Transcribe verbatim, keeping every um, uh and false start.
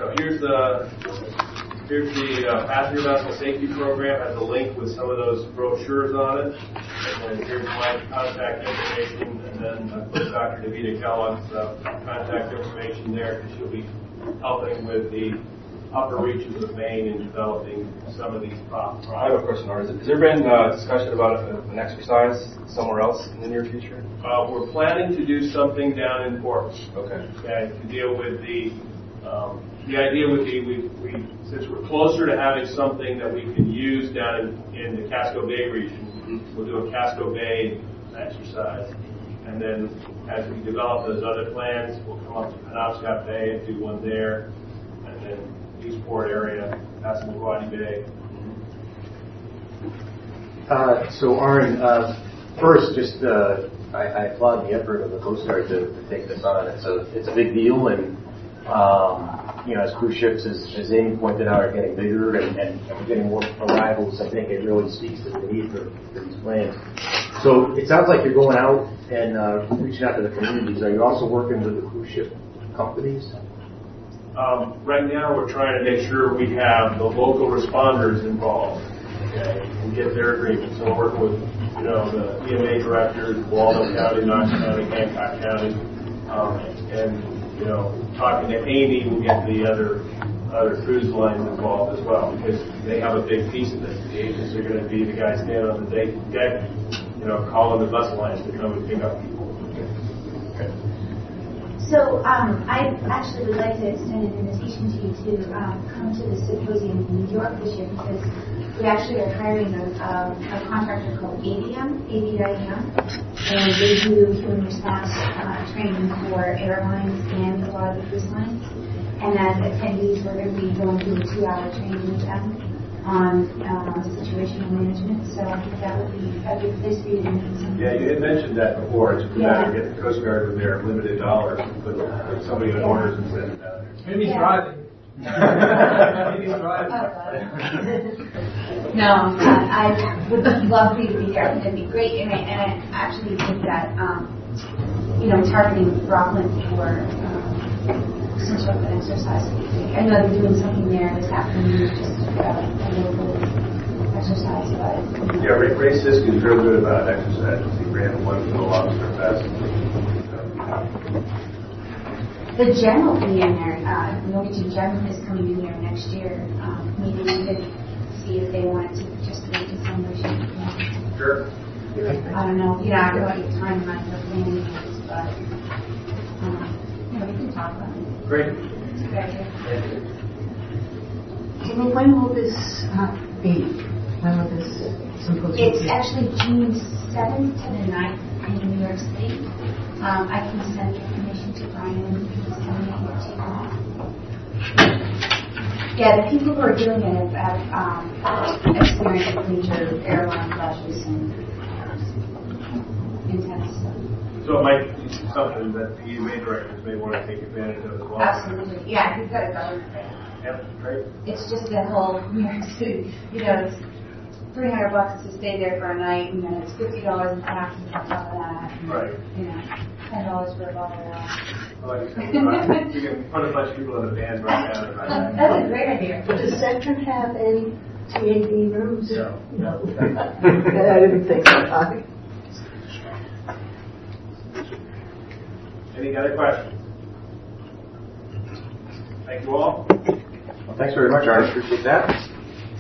So here's the here's the uh, passenger vessel safety program. Has a link with some of those brochures on it. And then here's my contact information, and then I put Doctor Davida Kellogg's uh, contact information there because she'll be helping with the upper reaches of Maine in developing some of these problems. I have a question, Art. Has there been uh, discussion about an exercise somewhere else in the near future? Uh, we're planning to do something down in Portland. Okay. Okay, to deal with the, um, the idea would be we, we, since we're closer to having something that we can use down in, in the Casco Bay region, mm-hmm. we'll do a Casco Bay exercise. And then as we develop those other plans, we'll come up to Penobscot Bay and do one there. And then Eastport area, Passamaquoddy Bay. Uh, so, Arn, uh, first, just uh, I, I applaud the effort of the Coast Guard to, to take this on. It's a it's a big deal, and um, you know, as cruise ships, as, as Amy pointed out, are getting bigger and, and, and we're getting more arrivals. I think it really speaks to the need for, for these planes. So, it sounds like you're going out and uh, reaching out to the communities. Are you also working with the cruise ship companies? Um, right now, we're trying to make sure we have the local responders involved, okay, and get their agreement. So we're working with, you know, the E M A directors, Waldo County, Knox County, Hancock County, um, and, you know, talking to Amy, we'll get the other other cruise lines involved as well, because they have a big piece of this. The agents are going to be the guys standing on the deck, you know, calling the vessel lines to come and pick up people. Okay. So um, I actually would like to extend an invitation to you to um, come to the symposium in New York this year, because we actually are hiring a, a, a contractor called A D M, A D I M, and they do human response uh, training for airlines and a lot of the cruise lines. And as attendees, we're going to be going through a two-hour training with them on uh, situational management. So I think that would be a good place for you to meet somebody. Yeah, you had mentioned that before. It's good Yeah. to get the Coast Guard with their limited dollars and put, put somebody in orders and send it down there. Maybe Yeah. driving. Maybe driving. No, uh, I would love for you to be there. I think that'd be great. And I, and I actually think that, um, you know, targeting Rockland for um, some sort of an exercise. I know they're doing something there this afternoon, just uh, a local exercise. But Yeah, Ray, Ray Sisk is real good about exercise. He ran a one kilometer lobster fest. the general will be in there. Uh, Norwegian General is coming in there next year. Um, maybe we could see if they wanted to just make a celebration. Sure. I don't know. You know, I don't know what your timeline for planning is, but um, you know, we can talk about it. Great. It's a good idea. Jimmy, when will this uh, be? When will this symposium It's be? actually June seventh to the ninth in New York State. Um, I can send the information to Brian and he can send it to you. Yeah, the people who are doing it have, have um, experienced major airline crashes and intense stuff. So it might be something that the E M A directors may want to take advantage of as well. Absolutely. Yeah, you've got a government there. Yep, great. It's just the whole New York City, you know, it's three hundred bucks to stay there for a night, and then it's fifty dollars in taxes on top of that. And, Right. You know, ten dollars for a bottle of water. Like you said, you can put a bunch of people in a band right now. Right? That's a great idea. Does Centron have any T A B rooms? No. No. I didn't think so. Any other questions? Thank you all. Well, thanks very much, Art. Appreciate that.